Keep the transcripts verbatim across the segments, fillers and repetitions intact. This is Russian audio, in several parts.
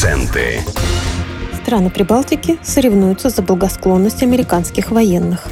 Акценты. Страны Прибалтики соревнуются за благосклонность американских военных.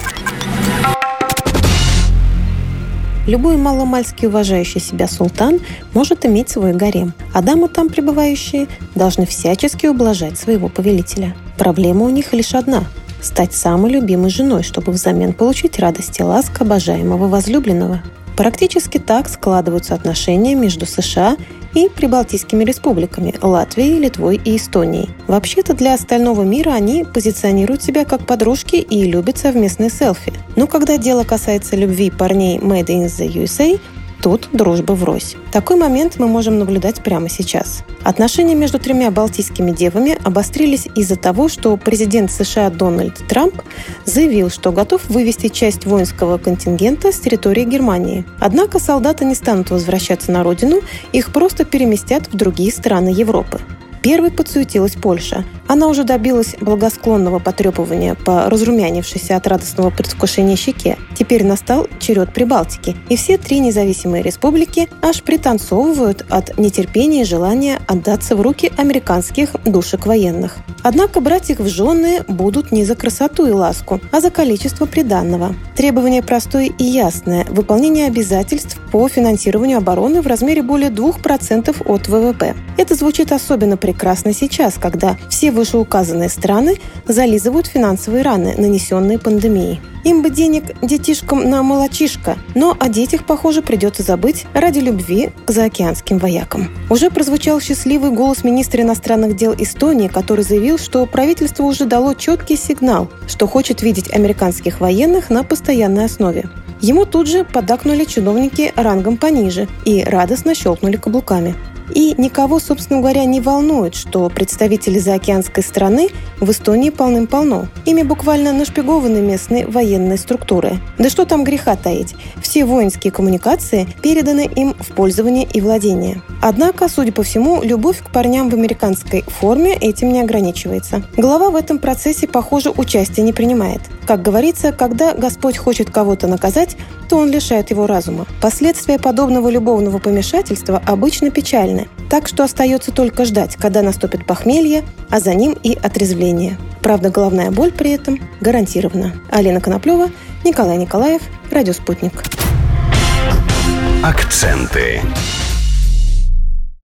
Любой маломальски уважающий себя султан может иметь свой гарем, а дамы там пребывающие должны всячески ублажать своего повелителя. Проблема у них лишь одна – стать самой любимой женой, чтобы взамен получить радость и ласк обожаемого возлюбленного. Практически так складываются отношения между США и прибалтийскими республиками – Латвией, Литвой и Эстонией. Вообще-то для остального мира они позиционируют себя как подружки и любят совместные селфи. Но когда дело касается любви парней Made in the ю эс эй, тут дружба врозь. Такой момент мы можем наблюдать прямо сейчас. Отношения между тремя балтийскими девами обострились из-за того, что президент США Дональд Трамп заявил, что готов вывести часть воинского контингента с территории Германии. Однако солдаты не станут возвращаться на родину, их просто переместят в другие страны Европы. Первой подсуетилась Польша. Она уже добилась благосклонного потрепывания по разрумянившейся от радостного предвкушения щеке. Теперь настал черед Прибалтики, и все три независимые республики аж пританцовывают от нетерпения и желания отдаться в руки американских душек военных. Однако брать их в жены будут не за красоту и ласку, а за количество приданного. Требование простое и ясное – выполнение обязательств по финансированию обороны в размере более двух процентов от вэ вэ пэ. Это звучит особенно прекрасно сейчас, когда все вышеуказанные страны зализывают финансовые раны, нанесенные пандемией. Им бы денег детишкам на молочишко, но о детях, похоже, придется забыть ради любви к заокеанским воякам. Уже прозвучал счастливый голос министра иностранных дел Эстонии, который заявил, что правительство уже дало четкий сигнал, что хочет видеть американских военных на постоянной основе. Ему тут же поддакнули чиновники рангом пониже и радостно щелкнули каблуками. И никого, собственно говоря, не волнует, что представители заокеанской страны в Эстонии полным-полно. Ими буквально нашпигованы местные военные структуры. Да что там греха таить, все воинские коммуникации переданы им в пользование и владение. Однако, судя по всему, любовь к парням в американской форме этим не ограничивается. Глава в этом процессе, похоже, участия не принимает. Как говорится, когда Господь хочет кого-то наказать, то он лишает его разума. Последствия подобного любовного помешательства обычно печальны. Так что остается только ждать, когда наступит похмелье, а за ним и отрезвление. Правда, головная боль при этом гарантирована. Алина Коноплева, Николай Николаев, Радио Спутник. Акценты.